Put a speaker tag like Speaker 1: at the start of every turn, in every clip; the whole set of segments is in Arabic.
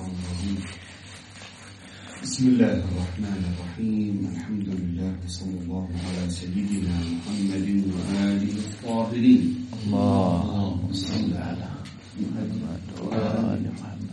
Speaker 1: الشيطان الرجيم. بسم الله الرحمن الرحيم. الحمد لله وصلى الله على سيدنا محمد وآله الطاهرين.
Speaker 2: اللهم صل على محمد وآل محمد.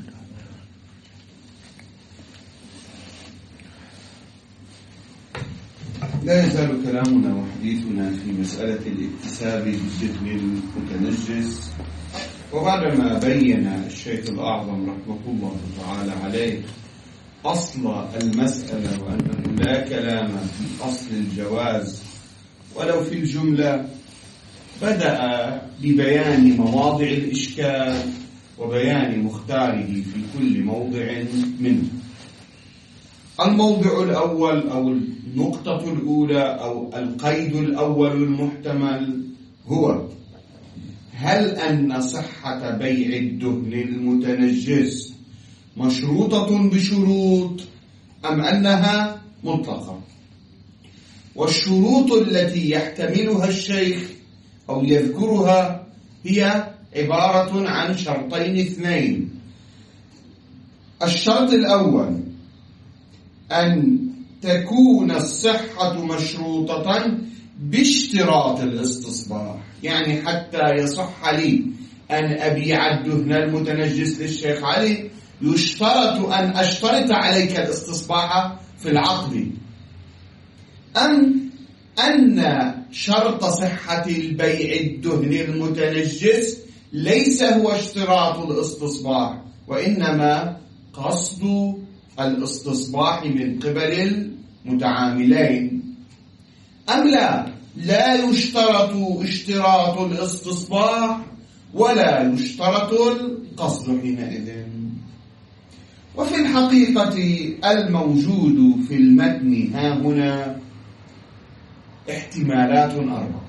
Speaker 1: لا يزال كلامنا وحديثنا في مسألة الاكتساب بالدهن المتنجس، وبعدما بين الشيخ الأعظم رحمه الله تعالى عليه أصل المسألة وأنه لا كلام في أصل الجواز ولو في الجملة، بدأ ببيان مواضع الإشكال وبيان مختاره في كل موضع منه. الموضع الأول أو النقطة الأولى أو القيد الأول المحتمل هو: هل أن صحة بيع الدهن المتنجس مشروطة بشروط أم أنها مطلقة؟ والشروط التي يحتملها الشيخ أو يذكرها هي عبارة عن شرطين اثنين. الشرط الأول أن تكون الصحة مشروطة باشتراط الاستصباح، يعني حتى يصح لي أن أبيع الدهن المتنجس للشيخ علي يشترط أن أشترط عليك الاستصباح في العقد، أم أن شرط صحة البيع الدهن المتنجس ليس هو اشتراط الاستصباح وإنما قصد الاستصباح من قبل المتعاملين، أم لا يشترط اشتراط الاستصباح ولا يشترط القصد حينئذ. وفي الحقيقة الموجود في المتن ها هنا احتمالات أربعة،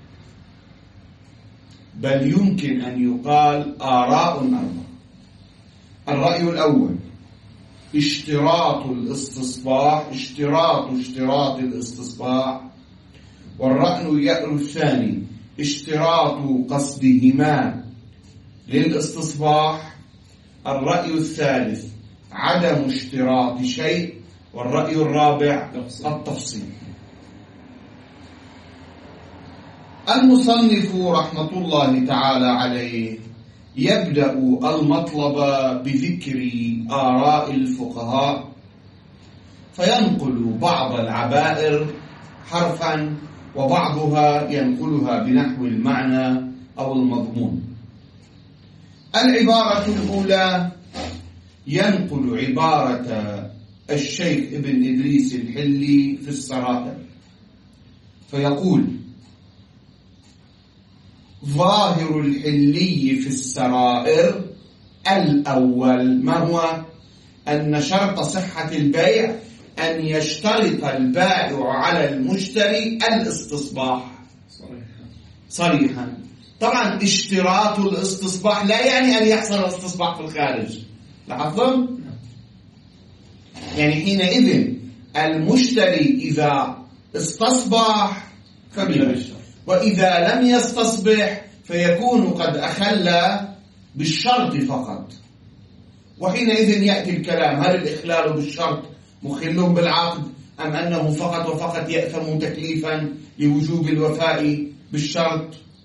Speaker 1: بل يمكن أن يقال آراء أربعة. الرأي الأول اشتراط الاستصباح، اشتراط الاستصباح. والرأي الثاني اشتراط قصدهما للاستصباح. الرأي الثالث عدم اشتراط شيء. والرأي الرابع التفصيل. المصنف رحمة الله تعالى عليه يبدأ المطلب بذكر آراء الفقهاء، فينقل بعض العبائر حرفا وبعضها ينقلها بنحو المعنى أو المضمون. العبارة الأولى ينقل عبارة الشيخ ابن إدريس الحلي في السرائر، فيقول: ظاهر الحلي في السرائر الأول ما هو؟ أن شرط صحة البيع أن يشترط البائع على المشتري الاستصباح صريحا. طبعا اشتراط الاستصباح لا يعني أن يحصل الاستصباح في الخارج، لاحظتم؟ يعني حينئذ المشتري إذا استصبح فبالشرط، وإذا لم يستصبح فيكون قد أخل بالشرط فقط. وحينئذ يأتي الكلام: هل الإخلال بالشرط مخل بالعقد أم أنه فقط وفقط يأثم تكليفا لوجوب الوفاء بالشرط؟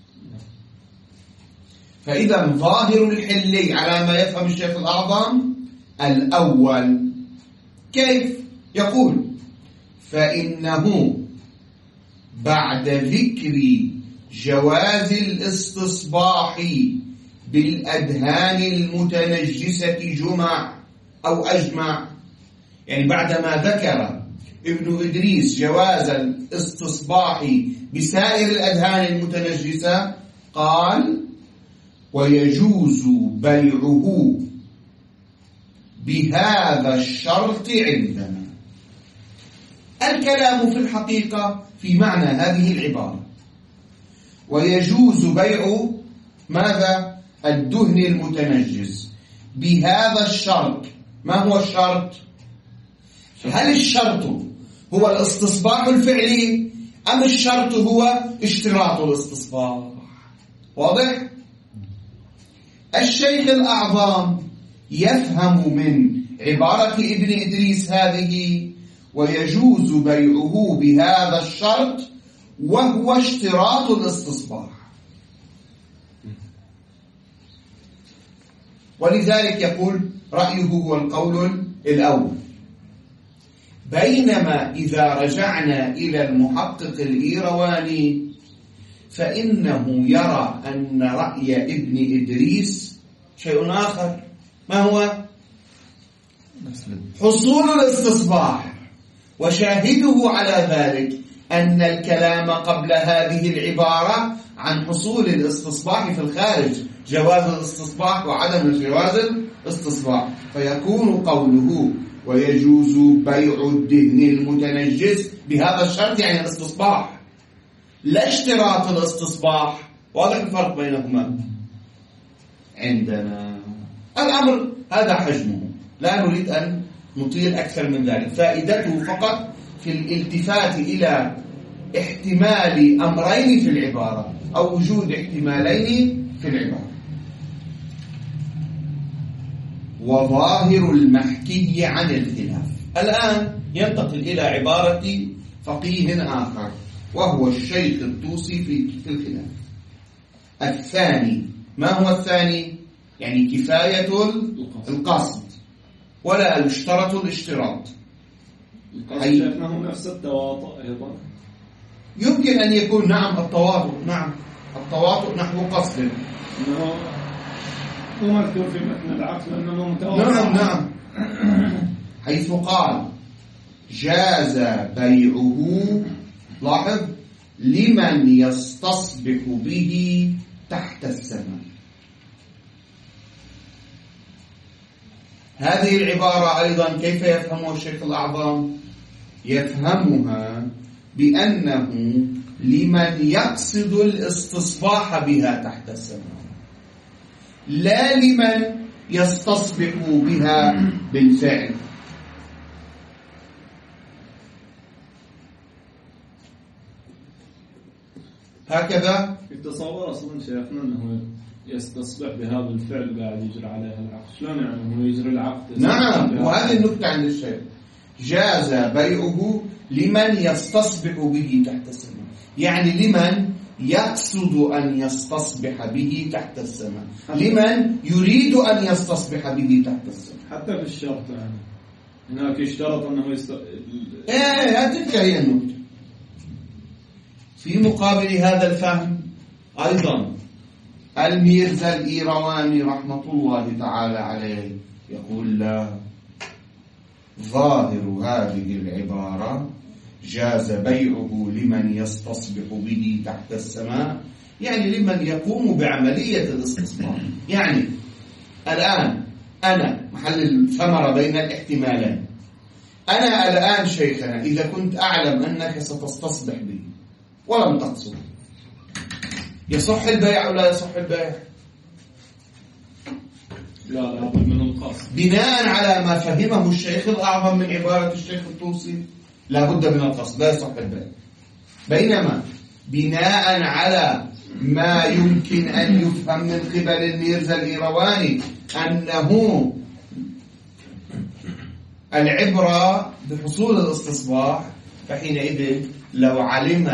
Speaker 1: فإذا ظاهر الحلي على ما يفهم الشيخ الأعظم الأول. كيف؟ يقول: فإنه بعد ذكر جواز الاستصباح بالأدهان المتنجسة جمع أو أجمع، يعني بعدما ذكر ابن إدريس جواز الاستصباح بسائر الأدهان المتنجسة قال: ويجوز بيعه بهذا الشرط عندنا. الكلام في الحقيقة في معنى هذه العبارة: ويجوز بيع ماذا؟ الدهن المتنجس بهذا الشرط. ما هو الشرط؟ هل الشرط هو الاستصباح الفعلي أم الشرط هو اشتراط الاستصباح؟ واضح؟ الشيخ الأعظم يفهم من عبارة ابن إدريس هذه ويجوز بيعه بهذا الشرط وهو اشتراط الاستصباح. ولذلك يقول رأيه هو القول الأول. بينما إذا رجعنا إلى المحقق الإيرواني فإنه يرى أن رأي ابن إدريس شيء آخر. ما هو؟ حصول الاستصباح. وشاهده على ذلك أن الكلام قبل هذه العبارة عن حصول الاستصباح في الخارج، جواز الاستصباح وعدم جواز الاستصباح، فيكون قوله ويجوز بيع الدهن المتنجس بهذا الشرط يعني الاستصباح لا اشتراط الاستصباح. واضح الفرق بينهما عندنا. الأمر هذا حجمه، لا نريد أن نطيل أكثر من ذلك. فائدته فقط في الالتفات إلى احتمال أمرين في العبارة أو وجود احتمالين في العبارة. وظاهر المحكي عن الخلاف. الآن ينتقل إلى عبارة فقيه آخر وهو الشيخ الطوسي في الخلاف. الثاني، ما هو الثاني؟ يعني كفاية القصد ولا يشترط الاشتراط.
Speaker 3: شفنا هو نفس التواطؤ أيضا.
Speaker 1: يمكن أن يكون نعم التواطؤ، نعم التواطؤ نحو قصد،
Speaker 3: إنه مو مذكور في متن العقد لأنه متواطئ.
Speaker 1: نعم حيث قال جاز بيعه، لاحظ، لمن يستصبح به تحت السماء. هذه العبارة أيضا كيف يفهمها الشيخ الأعظم؟ يفهمها بأنه لمن يقصد الاستصباح بها تحت السماء، لا لمن يستصبح بها بالفعل. هكذا
Speaker 3: يتصور أصلا شيخنا أنه يستصبح بهذا الفعل قاعد يجري عليها العقد. شلون يعني هو يجري العقد؟
Speaker 1: نعم، وهذه النقطة عند الشيخ. جاز بيعه لمن يستصبح به تحت السماء، يعني لمن يقصد أن يستصبح به تحت السماء، لمن يريد أن يستصبح به تحت السماء.
Speaker 3: حتى في الشرط يعني هناك يشترط أنه
Speaker 1: تلك هي النقطة. في مقابل هذا الفهم أيضا الميرزا الإيرواني رحمة الله تعالى عليه يقول لا، ظاهر هذه العبارة جاز بيعه لمن يستصبح به تحت السماء، يعني لمن يقوم بعملية الاستصباح. يعني الآن أنا محل الثمرة بين الاحتمالين. أنا الآن شيخنا إذا كنت أعلم أنك ستستصبح به ولم تقصد، يصح البيع أو لا يصح البيع؟
Speaker 3: لا بد من القصد.
Speaker 1: بناء على ما فهمه الشيخ الأعظم من عبارة الشيخ الطوسي لا بد من القصد، لا يصح البيع. بينما بناء على ما يمكن أن يفهم من قبل الميرزا الإيرواني أنه العبرة بحصول الاستصباح، فحينئذ لو علم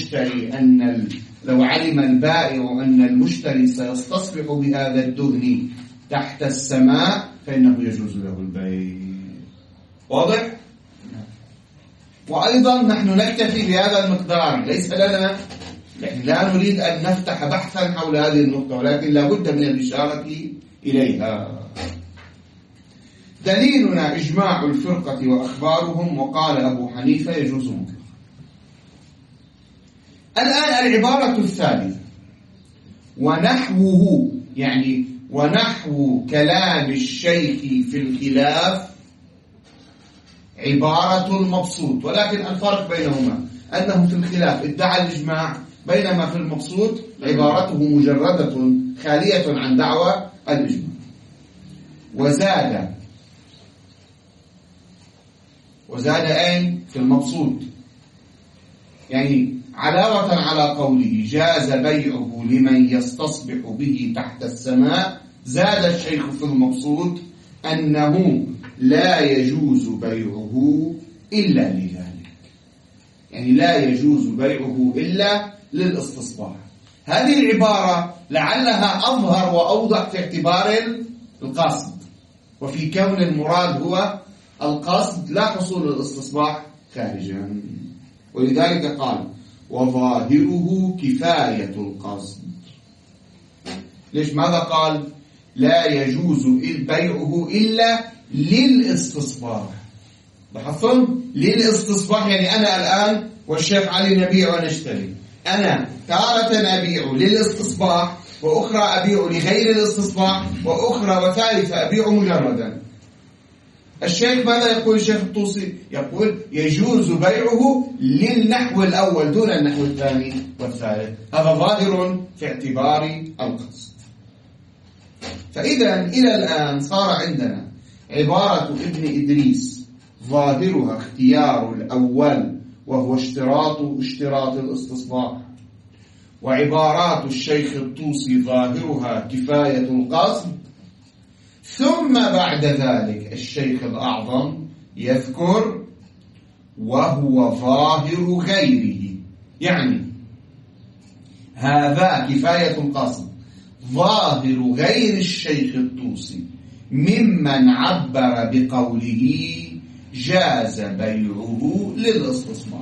Speaker 1: البائع أن المشتري سيستصبح بهذا الدهن تحت السماء فإنه يجوز له البيع. واضح؟ وأيضا نحن نكتفي بهذا المقدار، ليس لنا، لا نريد أن نفتح بحثا حول هذه النقطة، ولكن لا بد من الإشارة إليها. دليلنا إجماع الفرقة وأخبارهم، وقال أبو حنيفة يجوز مطلقا. الآن العبارة الثالثة ونحوه، يعني ونحو كلام الشيخ في الخلاف عبارة المبسوط، ولكن الفرق بينهما أنه في الخلاف ادعى الإجماع، بينما في المبسوط عبارته مجردة خالية عن دعوى الإجماع. وزاد أين في المبسوط، يعني علاوة على قوله جاز بيعه لمن يستصبح به تحت السماء، زاد الشيخ في المبسوط أنه لا يجوز بيعه إلا لذلك، يعني لا يجوز بيعه إلا للاستصباح. هذه العبارة لعلها أظهر وأوضح في اعتبار القصد، وفي كون المراد هو القصد لا حصول الاستصباح خارجا، ولذلك قال وظاهره كفاية القصد. ليش؟ ماذا قال؟ لا يجوز بيعه إلا للاستصباح. لاحظتم؟ للاستصباح، يعني أنا الآن والشيخ علي نبيع ونشتري، أنا تارة أبيع للاستصباح، وأخرى أبيع لغير الاستصباح، وأخرى وثالثة أبيع مجردا. الشيخ ماذا يقول الشيخ الطوسي؟ يقول يجوز بيعه للنحو الأول دون النحو الثاني والثالث. هذا ظاهر في اعتبار القصد. فإذا إلى الآن صار عندنا عبارة ابن إدريس ظاهرها اختيار الأول وهو اشتراط الاستصباح، وعبارات الشيخ الطوسي ظاهرها كفاية القصد. ثم بعد ذلك الشيخ الأعظم يذكر وهو ظاهر غيره، يعني هذا كفاية القصد ظاهر غير الشيخ الطوسي ممن عبر بقوله جاز بيعه للاستصباح.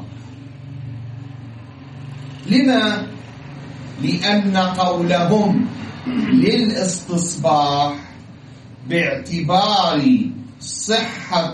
Speaker 1: لما؟ لأن قولهم للاستصباح باعتبار صحة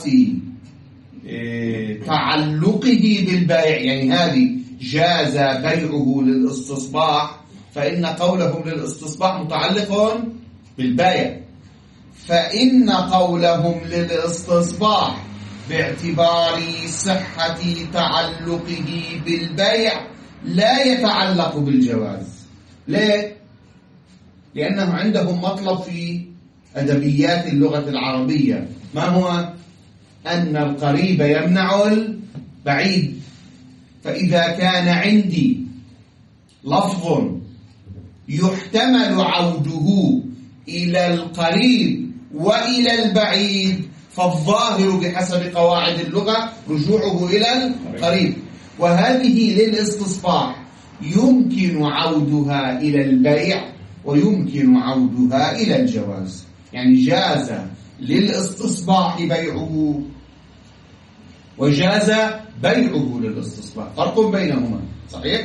Speaker 1: تعلقه بالبائع، يعني هذه جاز بيعه للاستصباح، فإن قولهم للاستصباح متعلق بالبائع، فإن قولهم للاستصباح باعتبار صحة تعلقه بالبيع لا يتعلق بالجواز. ليه؟ لأنه عندهم مطلب في أدبيات اللغة العربية، ما هو؟ أن القريب يمنع البعيد. فإذا كان عندي لفظ يحتمل عوده إلى القريب وإلى البعيد، فالظاهر بحسب قواعد اللغة رجوعه إلى القريب، وهذه للاستصباح يمكن عودها إلى البيع ويمكن عودها إلى الجواز. يعني جاز للاستصباح بيعه وجاز بيعه للاستصباح، فرق بينهما، صحيح؟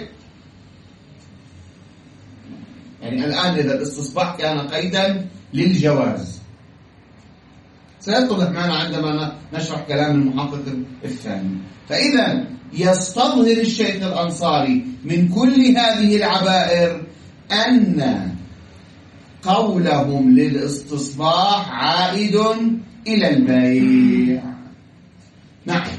Speaker 1: يعني الآن إذا الاستصباح كان قيدا للجواز سيتضح معنا عندما نشرح كلام المحقق الثاني. فإذا يستظهر الشيخ الأنصاري من كل هذه العبائر أن قولهم للاستصباح عائد إلى البيع. نعم،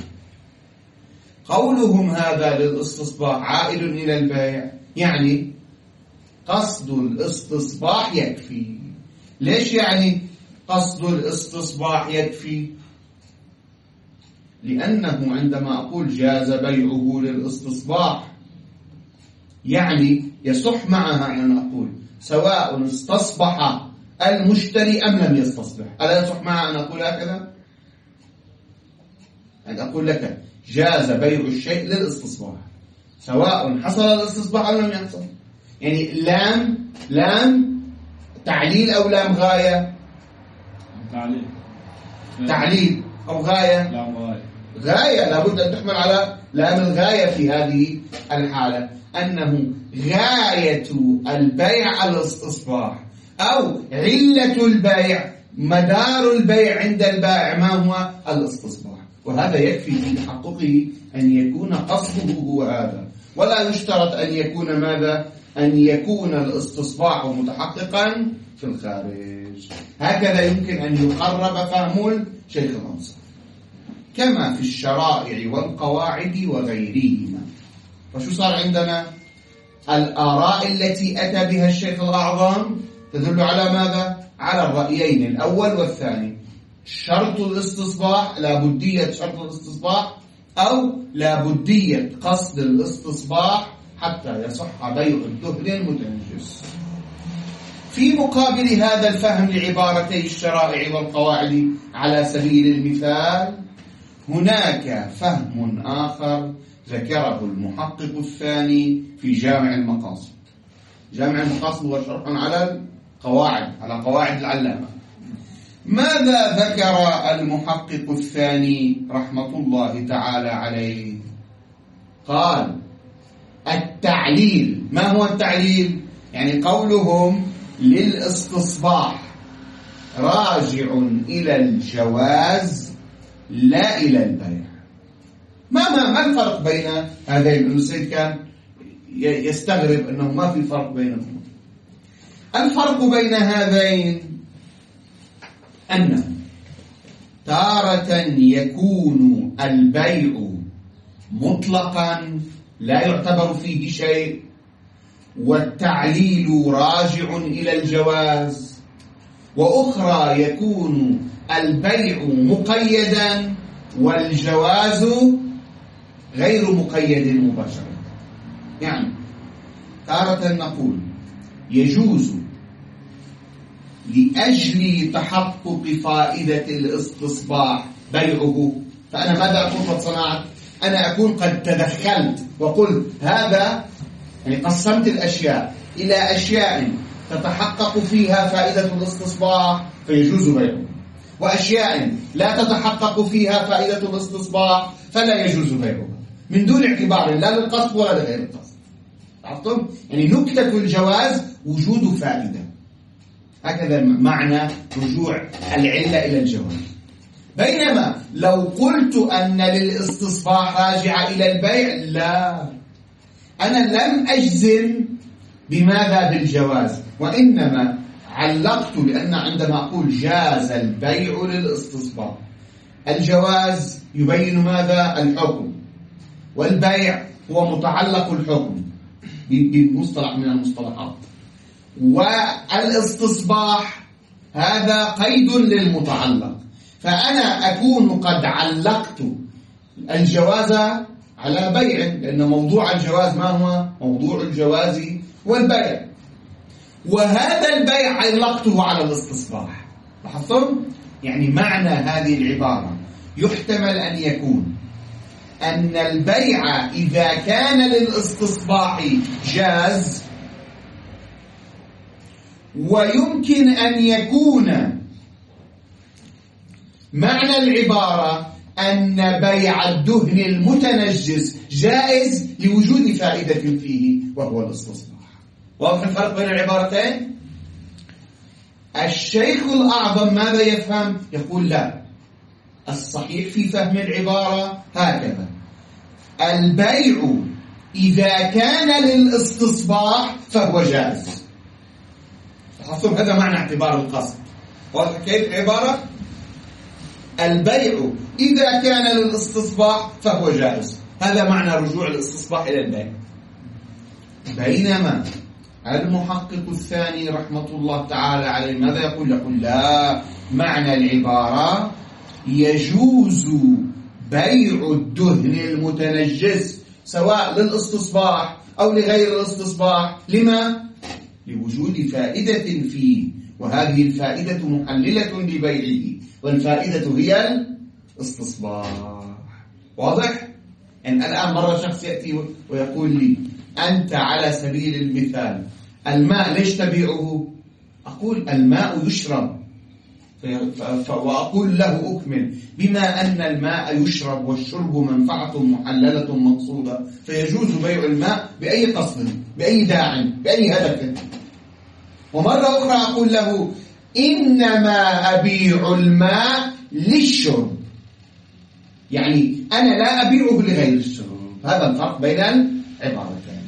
Speaker 1: قولهم هذا للاستصباح عائد إلى البيع، يعني قصد الاستصباح يكفي. ليش يعني قصد الاستصباح يكفي؟ لأنه عندما أقول جاز بيعه للاستصباح يعني يصح معها أن أقول سواء استصبح المشتري أم لم يستصبح. ألا يصح معها أن أقول هكذا؟ أن أقول لك جاز بيع الشيء للاستصباح سواء حصل الاستصباح أو لم يحصل. يعني لام تعليل أو لام غاية؟ تعليل أو غاية؟
Speaker 3: لا
Speaker 1: غاية، لابد أن تحمل على لام الغاية في هذه الحالة، أنه غاية البيع الاستصباح، أو علة البيع مدار البيع عند البائع ما هو الاستصباح. وهذا يكفي في تحققه أن يكون قصده هو هذا، ولا يشترط أن يكون ماذا؟ أن يكون الاستصباح متحققا في الخارج. هكذا يمكن أن يقرب فهم الشيخ الأنصاري، كما في الشرائع والقواعد وغيرهما. فشو صار عندنا؟ الآراء التي أتى بها الشيخ الأعظم تدل على ماذا؟ على الرأيين الأول والثاني، شرط الاستصباح، لابدية شرط الاستصباح، أو لابدية قصد الاستصباح حتى يصح بيع الدهن المتنجس. في مقابل هذا الفهم لعبارتي الشرائع والقواعد على سبيل المثال هناك فهم آخر ذكره المحقق الثاني في جامع المقاصد. جامع المقاصد هو شرح على القواعد، على قواعد العلامة. ماذا ذكر المحقق الثاني رحمة الله تعالى عليه؟ قال التعليل. ما هو التعليل؟ يعني قولهم للاستصباح راجع إلى الجواز لا إلى البيع. ما الفرق بين هذين؟ السيد كان يستغرب أنه ما في فرق بينهم. الفرق بين هذين أن تارة يكون البيع مطلقا لا يعتبر فيه شيء والتعليل راجع إلى الجواز، وأخرى يكون البيع مقيدا والجواز غير مقيد مباشرة. يعني تارة نقول يجوز لأجل تحقق فائدة الاستصباح بيعه، فأنا ماذا أكون قد صنعت؟ أنا أكون قد تدخلت وقلت هذا، يعني قسمت الأشياء إلى أشياء تتحقق فيها فائدة الاستصباح فيجوز بيعه، وأشياء لا تتحقق فيها فائدة الاستصباح فلا يجوز بيعها، من دون اعتبار لا للقصد ولا لغير القصد. عرفتم؟ يعني نكتة الجواز وجود فائدة، هكذا معنى رجوع العلة إلى الجواز. بينما لو قلت أن للاستصباح راجع إلى البيع، لا، أنا لم أجزم بماذا بالجواز، وإنما علقت، لأن عندما أقول جاز البيع للاستصباح، الجواز يبين ماذا؟ الحكم، والبيع هو متعلق الحكم بمصطلح من المصطلحات، والاستصباح هذا قيد للمتعلق، فأنا أكون قد علقت الجواز على بيع، لأن موضوع الجواز ما هو؟ موضوع الجواز والبيع، وهذا البيع علقته على الاستصباح. لاحظتم؟ يعني معنى هذه العبارة يحتمل أن يكون أن البيع إذا كان للاستصباح جاز، ويمكن أن يكون معنى العبارة أن بيع الدهن المتنجس جائز لوجود فائدة فيه وهو الاستصباح. واضح الفرق بين العبارتين؟ الشيخ الأعظم ماذا يفهم؟ يقول لا، الصحيح في فهم العبارة هكذا: البيع إذا كان للاستصباح فهو جائز. لاحظتم؟ هذا معنى اعتبار القصد. واضح كيف العبارة؟ البيع إذا كان للاستصباح فهو جائز، هذا معنى رجوع الاستصباح إلى البيع. بينما المحقق الثاني رحمة الله تعالى عليه ماذا يقول؟ يقول لا، معنى العبارة يجوز بيع الدهن المتنجس سواء للاستصباح أو لغير الاستصباح. لما؟ لوجود فائدة فيه، وهذه الفائدة محللة لبيعه، والفائدة هي الاستصباح. واضح؟ يعني الآن مرة شخص يأتي ويقول لي أنت على سبيل المثال الماء ليش تبيعه؟ أقول الماء يشرب، وأقول له أكمل بما أن الماء يشرب والشرب منفعة محللة مقصودة فيجوز بيع الماء بأي قصد، بأي داع، بأي هدف. ومرة أخرى أقول له إنما أبيع الماء للشرب، يعني أنا لا أبيعه لغير الشرب. هذا الفرق بين العبارتين.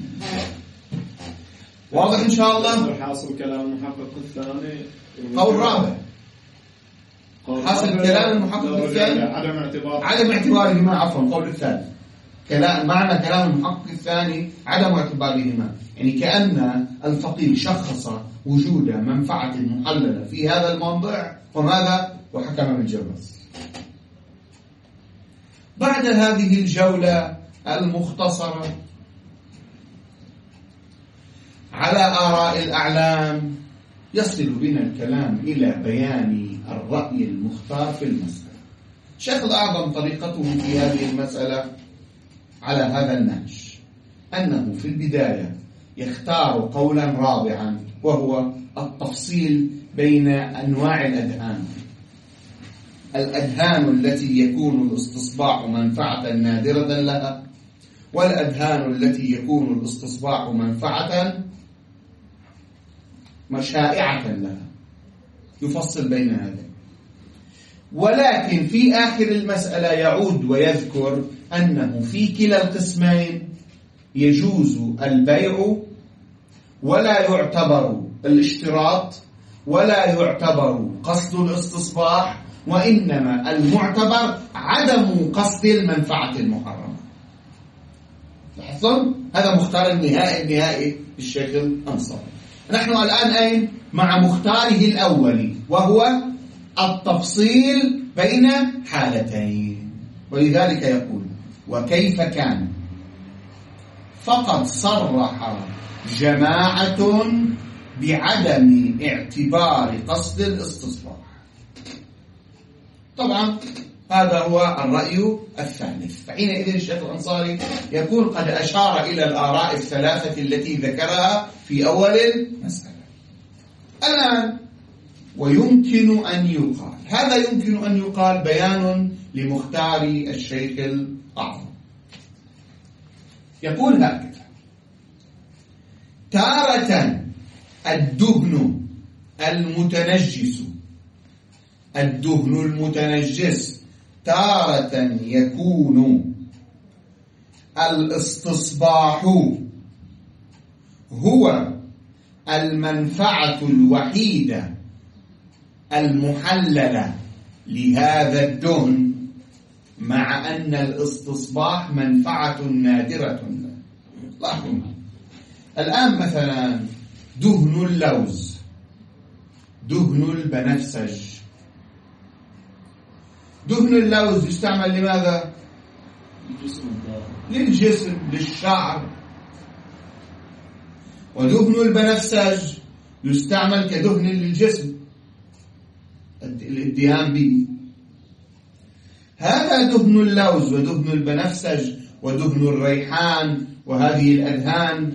Speaker 1: واضح إن شاء الله؟
Speaker 3: حاصل كلام المحقق الثاني
Speaker 1: قول رابع. حاصل كلام المحقق الثاني عدم اعتبارهما، عفوا، قول الثالث. معنى كلام المحقق الثاني عدم اعتبارهما، يعني كأن الفقيه شخص وجود منفعة محللة في هذا الموضع وماذا؟ وحكم بالجواز. بعد هذه الجولة المختصرة على آراء الأعلام يصل بنا الكلام إلى بيان الرأي المختار في المسألة. الشيخ الأعظم طريقته في هذه المسألة على هذا النهج، أنه في البداية يختار قولا رابعا، وهو التفصيل بين أنواع الأذهان. الأذهان التي يكون الاستصباح منفعة نادرة لها، والأذهان التي يكون الاستصباح منفعة شائعة لها، يفصل بين هذين. ولكن في آخر المسألة يعود ويذكر أنه في كلا القسمين يجوز البيع ولا يعتبر الاشتراط ولا يعتبر قصد الاستصباح، وإنما المعتبر عدم قصد المنفعة المحرمة. لاحظتم؟ هذا مختار النهائي الشيخ الأنصاري. نحن الآن أين؟ مع مختاره الأولي، وهو التفصيل بين حالتين. ولذلك يقول: وكيف كان فقد صرح جماعة بعدم اعتبار قصد الاستصباح. طبعا هذا هو الرأي الثالث. فحينئذ الشيخ الأنصاري يقول: قد أشار إلى الآراء الثلاثة التي ذكرها في أول المسألة. الآن ويمكن أن يقال، هذا يمكن أن يقال بيان لمختار الشيخ الأعظم. يقول هكذا: تارة الدهن المتنجس تارة يكون الاستصباح هو المنفعة الوحيدة المحللة لهذا الدهن، مع أن الاستصباح منفعة نادرة له. لاحظوا الآن مثلا دهن اللوز، دهن البنفسج. دهن اللوز يستعمل لماذا؟ للجسم، للشعر. ودهن البنفسج يستعمل كدهن للجسم، الادهان به. هذا دهن اللوز ودهن البنفسج ودهن الريحان وهذه الأدهان،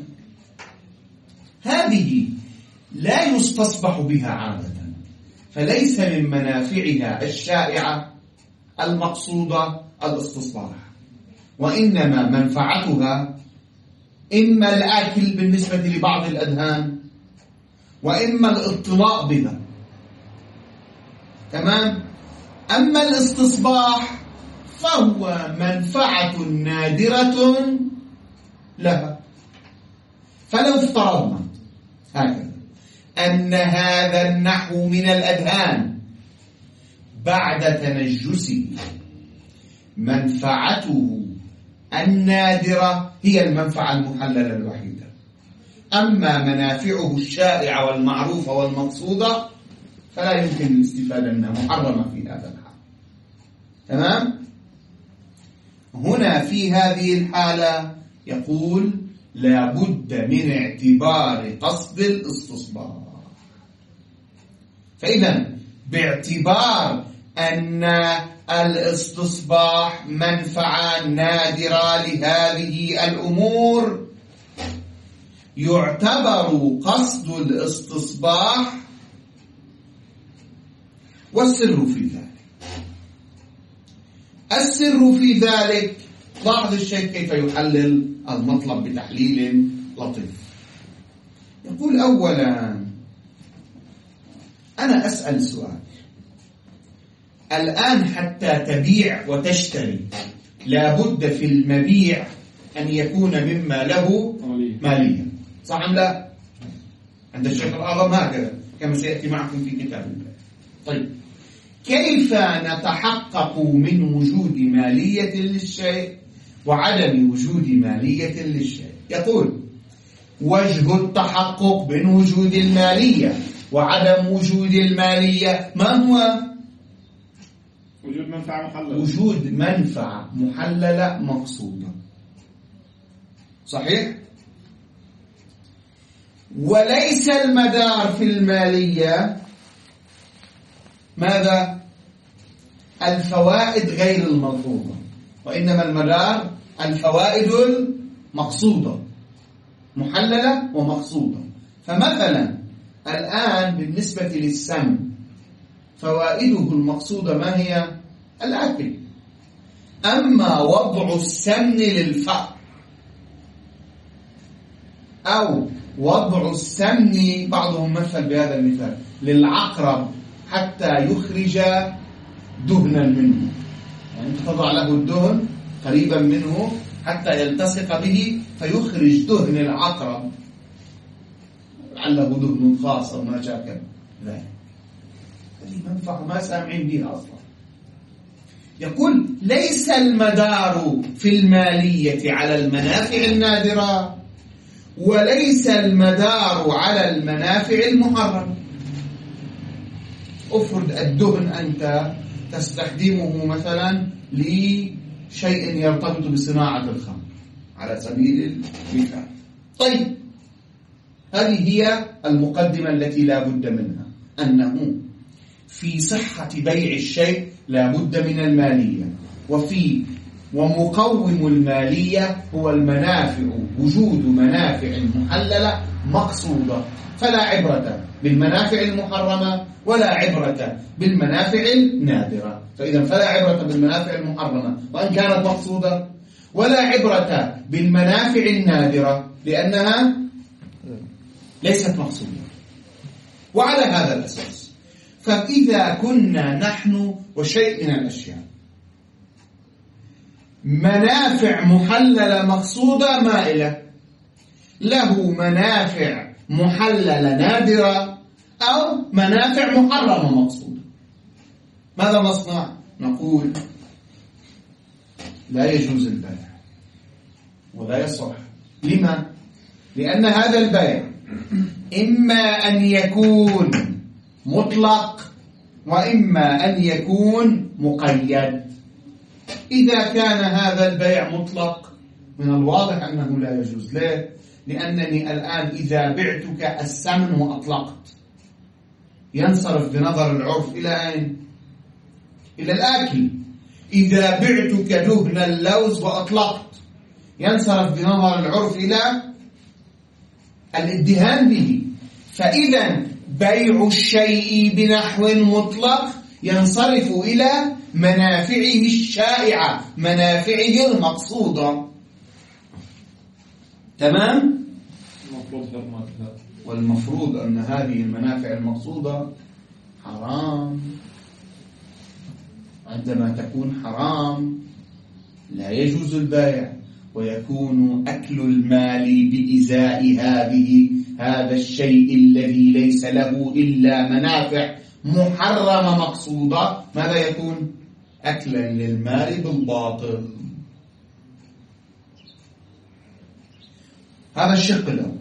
Speaker 1: هذه لا يستصبح بها عادة، فليس من منافعها الشائعة المقصودة الاستصباح، وإنما منفعتها إما الأكل بالنسبة لبعض الأدهان، وإما الاطلاء بها. تمام؟ أما الاستصباح فهو منفعة نادرة لها. فلو افترضنا هكذا أن هذا النحو من الأدهان بعد تنجسه منفعته النادرة هي المنفعة المحللة الوحيدة، أما منافعه الشائعة والمعروفة والمقصودة فلا يمكن الاستفادة منها، محرمة في هذا الحال. تمام؟ هنا في هذه الحالة يقول: لا بد من اعتبار قصد الاستصباح. فإذا باعتبار أن الاستصباح منفعة نادرة لهذه الأمور، يعتبر قصد الاستصباح. والسر في ذلك، السر في ذلك، لاحظ الشيخ كيف يحلل المطلب بتحليل لطيف. يقول: أولا أنا أسأل سؤال، الآن حتى تبيع وتشتري لابد في المبيع أن يكون مما له مالية، صح أم لا؟ عند الشيخ الأعظم هكذا كما سيأتي معكم في كتاب الله. طيب، كيف نتحقق من وجود مالية للشيء وعدم وجود مالية للشيء؟ يقول: وجه التحقق من وجود المالية وعدم وجود المالية ما هو؟
Speaker 3: وجود منفعة محللة.
Speaker 1: وجود منفعة محللة مقصودة. صحيح؟ وليس المدار في المالية ماذا؟ الفوائد غير الملحوظة، وإنما المدار الفوائد المقصودة، محللة ومقصودة. فمثلا الآن بالنسبة للسمن فوائده المقصودة ما هي؟ الأكل. أما وضع السمن للفأر أو وضع السمن، بعضهم مثل بهذا المثال، للعقرب حتى يخرج دهنا منه، يعني تضع له الدهن قريبا منه حتى يلتصق به فيخرج دهن العقرب، لعله دهن خاص أو ما شاكل ذلك. هذه منفعة ما سامعين بها أصلا. يقول ليس المدار في المالية على المنافع النادرة، وليس المدار على المنافع المحرمة. افرض الدهن أنت تستخدمه مثلا لشيء يرتبط بصناعة الخمر على سبيل المثال. طيب، هذه هي المقدمة التي لا بد منها، أنه في صحة بيع الشيء لا بد من المالية، ومقوم المالية هو المنافع، وجود منافع محللة مقصودة، فلا عبرة بالمنافع المحرمة ولا عبرة بالمنافع النادرة. فإذا فلا عبرة بالمنافع المحرمة وأن كانت مقصودة، ولا عبرة بالمنافع النادرة لأنها ليست مقصودة. وعلى هذا الأساس فإذا كنا نحن وشيء من الأشياء منافع محللة مقصودة مائلة، له منافع محللة نادرة أو منافع محرمة مقصودة، ماذا نصنع؟ نقول لا يجوز البيع ولا يصح. لما؟ لأن هذا البيع إما أن يكون مطلق وإما أن يكون مقيد. إذا كان هذا البيع مطلق من الواضح أنه لا يجوز. ليه؟ لأنني الآن إذا بعتك السمن وأطلقت ينصرف بنظر العرف إلى أين؟ إلى الآكل. إذا بعتك دهن اللوز وأطلقت ينصرف بنظر العرف إلى الادهان به. فإذا بيع الشيء بنحو مطلق ينصرف إلى منافعه الشائعة، منافعه المقصودة. تمام؟ والمفروض أن هذه المنافع المقصودة حرام. عندما تكون حرام لا يجوز البيع، ويكون أكل المال بإزاء هذا الشيء الذي ليس له إلا منافع محرمة مقصودة، ماذا يكون؟ أكلا للمال بالباطل. هذا الشق الأول.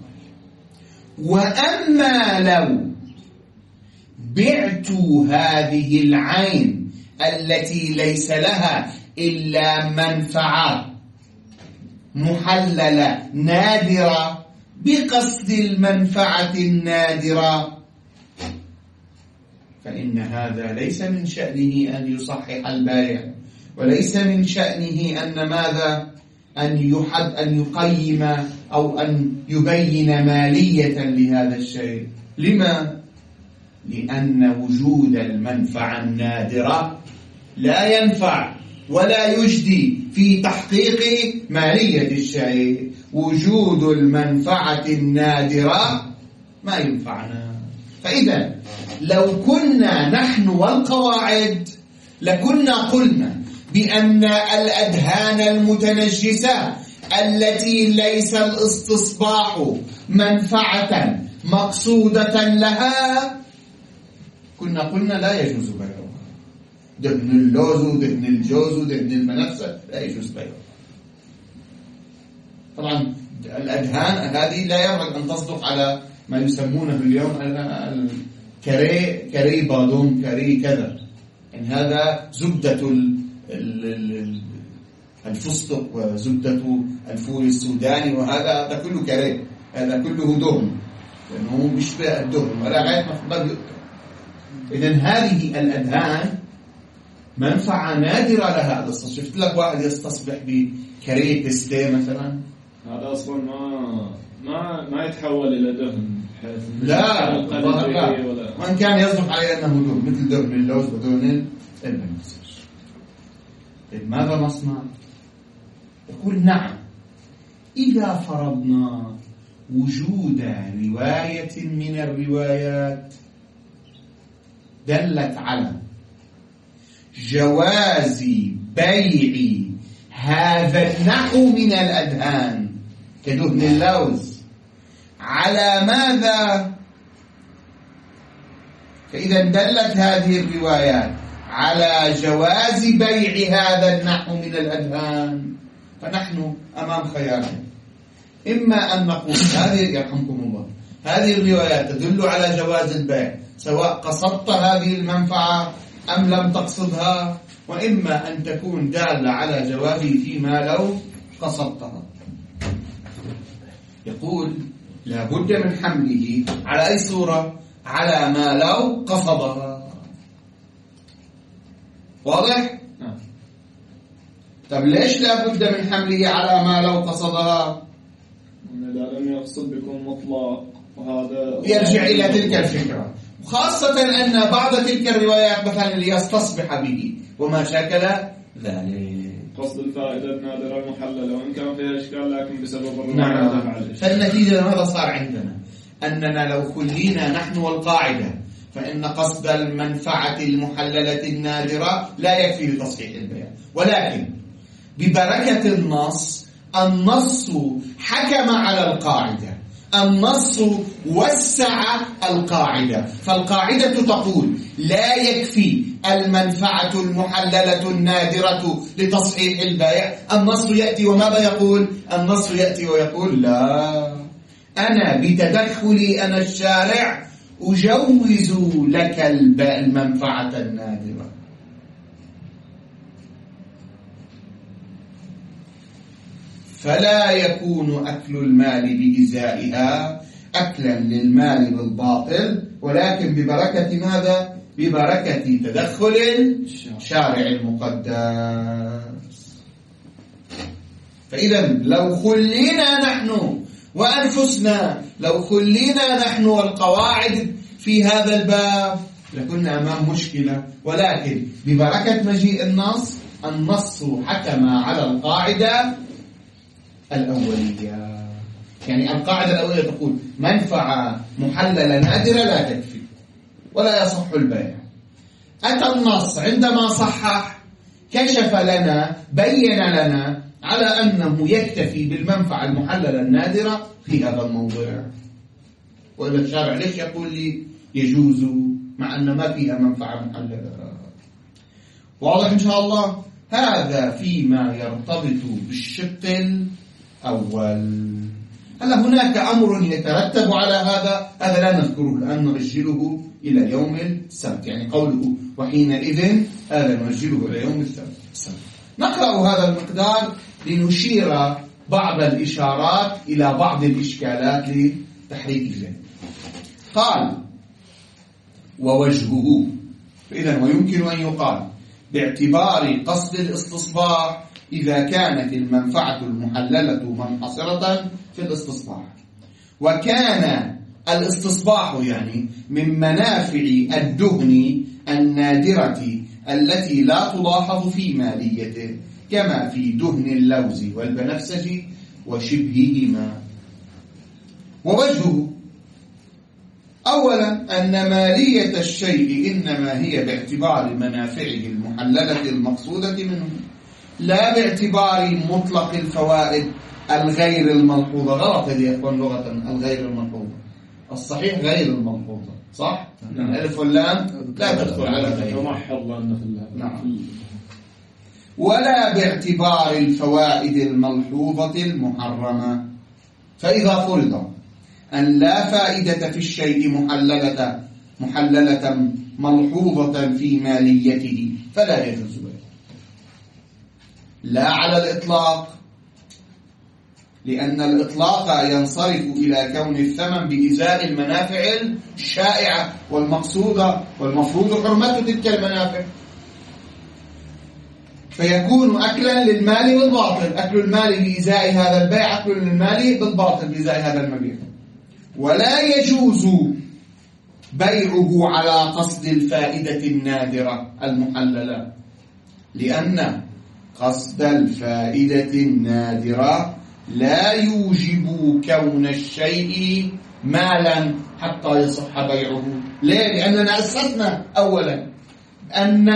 Speaker 1: وأما لو بعت هذه العين التي ليس لها إلا منفعة محللة نادرة بقصد المنفعة النادرة، فإن هذا ليس من شأنه أن يصحح البائع، وليس من شأنه أن ماذا؟ أن يقيم أو أن يبين مالية لهذا الشيء. لما؟ لأن وجود المنفعة النادرة لا ينفع ولا يجدي في تحقيق مالية الشيء. وجود المنفعة النادرة ما ينفعنا. فإذا لو كنا نحن والقواعد لكنا قلنا بأن الأدهان المتنجسة التي ليس الاستصباح منفعة مقصودة لها كنا قلنا لا يجوز بيعها. دهن اللوز ودهن الجوز ودهن المنفسة لا يجوز بيعها. طبعا الأدهان هذه لا يبعد أن تصدق على ما يسمونه اليوم كري بادون، كري كذا، يعني هذا زبدة الفستق وزبدة الفول السوداني، وهذا كله كري، هذا كله دهن. لأنه بيشبه الدهن ولا غاية ما يؤكل. إذن هذه الأدهان منفعة نادرة لها. شفت لك واحد يستصبح بكريه بستي مثلا،
Speaker 3: هذا أصلا ما يتحول إلى دهن
Speaker 1: لا، وإن كان يصدق عليه أنه دهن مثل دهن اللوز ودهن البنفسج. ماذا نصنع؟ يقول نعم، إذا فرضنا وجود رواية من الروايات دلت على جواز بيع هذا النحو من الأدهان كدهن اللوز على ماذا؟ فإذا دلت هذه الروايات على جواز بيع هذا النحو من الأدهان، فنحن أمام خيارين. إما أن نقول هذه يرحمكم الله هذه الروايات تدل على جواز البيع سواء قصدت هذه المنفعة أم لم تقصدها، وإما أن تكون دالة على جوازه فيما لو قصدتها. يقول لا بد من حمله على أي صورة؟ على ما لو قصدها. واضح؟ طب ليش لا بد من حمله على ما لو قصدها؟
Speaker 3: إذا لم يقصد بكم مطلق، وهذا
Speaker 1: يرجع إلى تلك الفكرة، خاصة أن بعض تلك الروايات مثلا ليستصبح به وما شكل ذلك.
Speaker 3: قصد الفائدة النادرة المحللة وإن كان فيها إشكال لكن بسبب
Speaker 1: الرواية فالنتيجة ماذا صار عندنا؟ أننا لو خلينا نحن والقاعدة فإن قصد المنفعة المحللة النادرة لا يكفي لتصحيح البيع، ولكن ببركة النص حكم على القاعدة، النص وسع القاعدة، فالقاعدة تقول لا يكفي المنفعة المحللة النادرة لتصحيح البيع. النص يأتي وماذا يقول؟ النص يأتي ويقول لا، أنا بتدخلي أنا الشارع أجوز لك المنفعة النادرة. فلا يكون أكل المال بإزائها أكلا للمال بالباطل، ولكن ببركة ماذا؟ ببركة تدخل الشارع المقدس. فإذا لو خلينا نحن وأنفسنا، لو خلينا نحن والقواعد في هذا الباب لكنا أمام مشكلة، ولكن ببركة مجيء النص حكم على القاعدة الأولية. يعني القاعدة الأولية تقول منفعة محللة نادرة لا تكفي ولا يصح البيع. أتى النص عندما صحح كشف لنا، بين لنا على أنه يكتفي بالمنفعة المحللة النادرة في هذا الموضوع. وإذا الشارع ليش يقول لي يجوز مع أن ما فيها منفعة محللة؟ واضح إن شاء الله؟ هذا فيما يرتبط بالشق الأول. هلا هناك أمر يترتب على هذا لا نذكره الآن، نؤجله إلى يوم السبت. يعني قوله وحينئذ هذا نؤجله إلى يوم السبت. نقرأ هذا المقدار لنشير بعض الإشارات إلى بعض الإشكالات لتحريك الذهن. قال ووجهه، فإذا ويمكن أن يقال باعتبار قصد الاستصباح إذا كانت المنفعة المحللة منحصرة في الاستصباح، وكان الاستصباح يعني من منافع الدهن النادرة التي لا تلاحظ في ماليته، كما في دهن اللوز والبنفسج وشبههما. ووجهه أولا أن مالية الشيء إنما هي باعتبار منافعه المحللة المقصودة منه، لا باعتبار مطلق الفوائد الغير الملحوظة. غلط هذه يكون لغة الغير الملحوظة، الصحيح غير الملحوظة، صح؟ الألف واللام لا تدخل على غير. نعم. ولا باعتبار الفوائد الملحوظة المحرمة. فإذا فرض أن لا فائدة في الشيء محللة ملحوظة في ماليته فلا يجوز بيعه، لا على الإطلاق لأن الإطلاق ينصرف إلى كون الثمن بإزاء المنافع الشائعة والمفروض حرمة تلك المنافع، فيكون أكلا للمال بالباطل، أكل المال بإزاء هذا البيع أكل للمال بالباطل بإزاء هذا المبيع. ولا يجوز بيعه على قصد الفائدة النادرة المحللة، لأن قصد الفائدة النادرة لا يوجب كون الشيء مالا حتى يصح بيعه. ليه؟ لأننا أسسنا أولا أن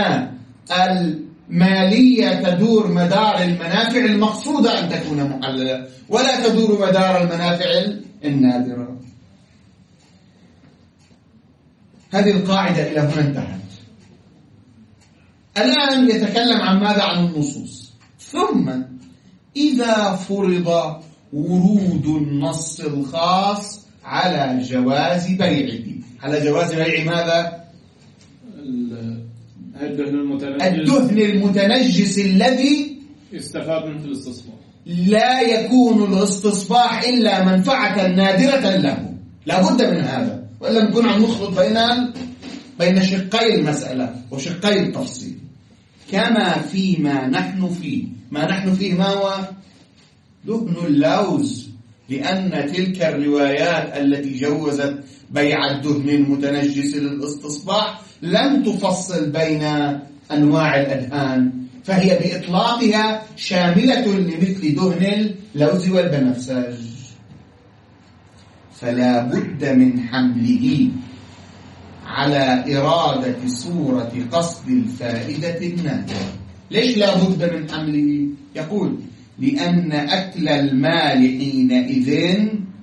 Speaker 1: المالية تدور مدار المنافع المقصودة أن تكون محللة، ولا تدور مدار المنافع النادرة. هذه القاعدة إلى هنا انتهت. الآن يتكلم عن ماذا؟ عن النصوص. ثم إذا فرض ورود النص الخاص على جواز بيعه، على جواز بيع ماذا؟ الدهن المتنجس الذي
Speaker 3: يستفاد منه في الاستصباح.
Speaker 1: لا يكون الاستصباح إلا منفعة نادرة له، لا بد من هذا، وإلا نكون عم نخلط بين شقي المسألة وشقي التفصيل. كما فيما نحن فيه، ما نحن فيه ما هو؟ دهن اللوز، لأن تلك الروايات التي جوزت بيع الدهن المتنجس للاستصباح لم تفصل بين أنواع الأدهان، فهي بإطلاقها شاملة لمثل دهن اللوز والبنفسج، فلا بد من حمله على إرادة صورة قصد الفائدة النادرة. ليش لا بد من حمله؟ يقول لأن أكل المال حينئذ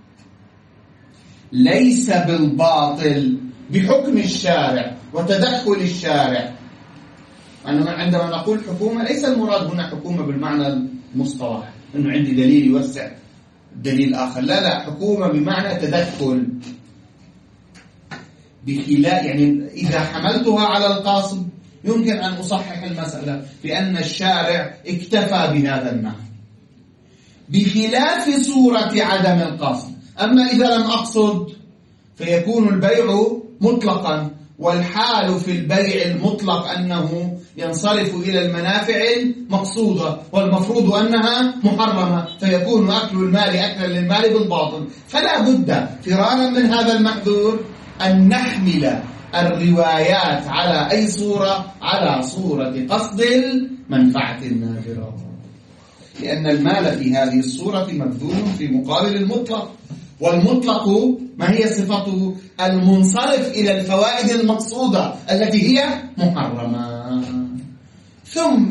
Speaker 1: ليس بالباطل بحكم الشارع وتدخل الشارع. عندما نقول حكومة ليس المراد هنا حكومة بالمعنى المصطلح أنه عندي دليل يوسع دليل آخر، لا، حكومة بمعنى تدخل، بخلاف يعني إذا حملتها على القاصد يمكن أن أصحح المسألة بأن الشارع اكتفى بهذا النحو، بخلاف صورة عدم القصد. أما إذا لم أقصد فيكون البيع مطلقا، والحال في البيع المطلق أنه ينصرف إلى المنافع المقصودة والمفروض أنها محرمة، فيكون أكل المال أكلا للمال بالباطل. فلا بد فرارا من هذا المحذور أن نحمل الروايات على أي صورة؟ على صورة قصد المنفعة النادرة، لأن المال في هذه الصورة مبذول في مقابل المطلق، والمطلق ما هي صفته؟ المنصرف إلى الفوائد المقصودة التي هي محرمة. ثم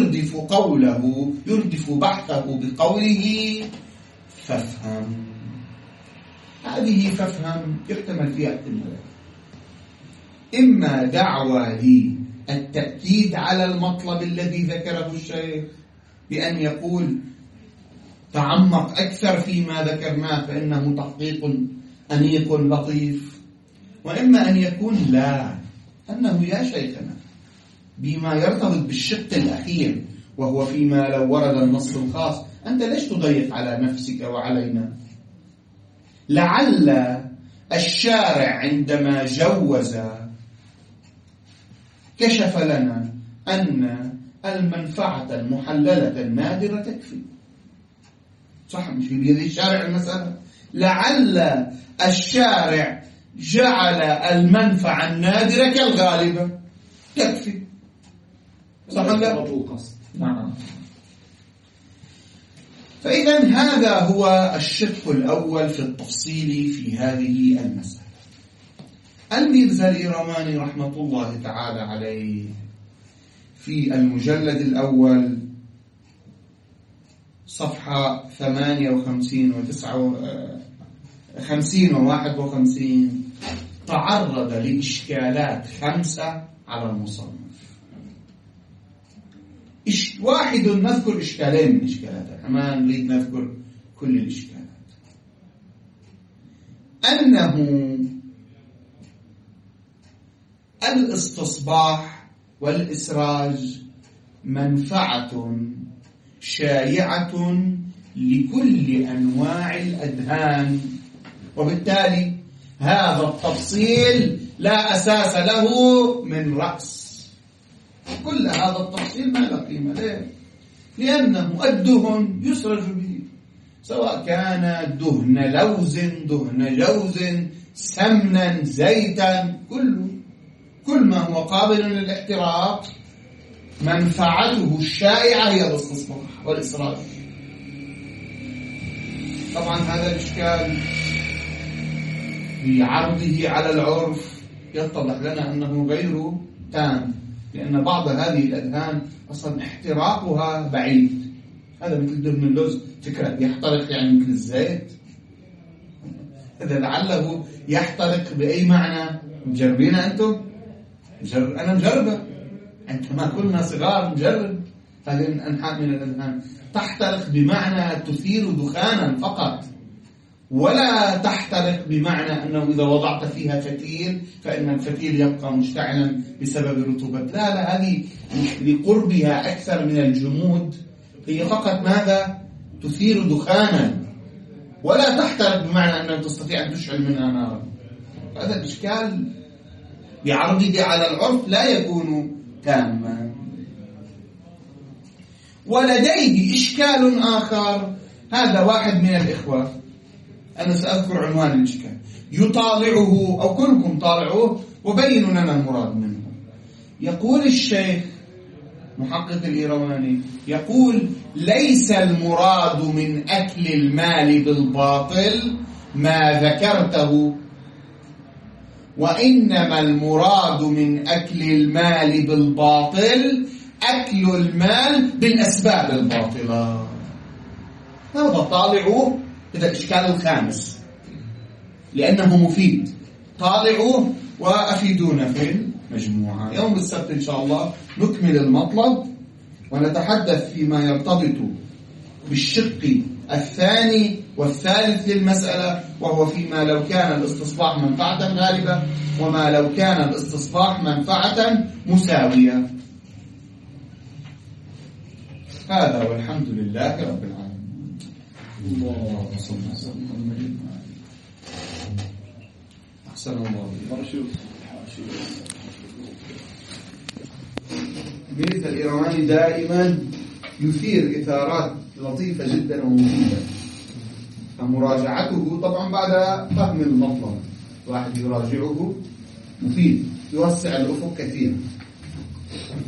Speaker 1: يردف بحثه بقوله فافهم. هذه فافهم يحتمل فيها احتمالات، إما دعوى للتأكيد على المطلب الذي ذكره الشيخ بأن يقول تعمق أكثر فيما ذكرناه فإنه تحقيق أنيق لطيف، وإما أن يكون لا، أنه يا شيخنا بما يرتبط بالشق الأخير وهو فيما لو ورد النص الخاص أنت ليش تضيق على نفسك وعلينا؟ لعل الشارع عندما جوز كشف لنا أن المنفعة المحللة النادرة تكفي، صح؟ مش في بيد الشارع المسألة. لعل الشارع جعل المنفعة النادرة كالغالبة تكفي، صح ولا؟ نعم. فإذا هذا هو الشق الأول في التفصيل في هذه المسألة. الميرزا الإيرماني رحمة الله تعالى عليه في المجلد الأول صفحة 58 و59 و51 تعرض لإشكالات 5 على المصنف. واحد نذكر إشكالين من إشكالات، ما نريد نذكر كل الإشكالات. أنه الاستصباح والإسراج منفعة شائعة لكل أنواع الأذهان، وبالتالي هذا التفصيل لا أساس له من رأس. كل هذا التفصيل ما له قيمة. ليه؟ لأنه الدهن يسرج به، سواء كان دهن لوز، دهن جوز، سمنا، زيتا، كل ما هو قابل للاحتراق منفعته الشائعة هي الاستصلاح والإسراج. طبعا هذا الإشكال بعرضه على العرف يتضح لنا أنه غير تام، لأن بعض هذه الأذهان أصلا احتراقها بعيد. هذا مثل دهن اللوز، فكرة يحترق يعني مثل الزيت، إذا لعله يحترق بأي معنى؟ مجربين أنتم؟ أنا مجربة، عندما كنا صغار نجرب هذه الأنحاء من الأذهان. تحترق بمعنى تثير دخانا فقط، ولا تحترق بمعنى أنه إذا وضعت فيها فتيل فإن الفتيل يبقى مشتعلا بسبب رطوبة. لا، هذه لقربها أكثر من الجمود، هي فقط ماذا؟ تثير دخانا، ولا تحترق بمعنى أنها تستطيع أن تشعل منها نارا. هذا الإشكال بعرضه على العرف لا يكون تاما. ولديه إشكال آخر، هذا واحد من الإخوة، أنا سأذكر عنوان الإشكال، يطالعه أو كلكم طالعوه وبينوا لنا المراد منه. يقول الشيخ محقق الإيرواني، يقول: ليس المراد من أكل المال بالباطل ما ذكرته، وإنما المراد من أكل المال بالباطل أكل المال بالأسباب الباطلة. هذا طالعوا إذا الإشكال الخامس لأنه مفيد. طالعوا وأفيدونا في المجموعة. يوم السبت إن شاء الله نكمل المطلب ونتحدث فيما يرتبط بالشق الثاني والثالث للمسألة، وهو فيما لو كان الاستصلاح منفعة غالبة وما لو كان الاستصلاح منفعة مساوية. هذا والحمد لله رب العالمين. الله صل وسلم. أحسن الله. ميرزا الإيرواني دائما يثير إثارات لطيفة جدا ومفيدة، فمراجعته طبعا بعد فهم المطلب واحد يراجعه مفيد، يوسع الأفق كثيرا.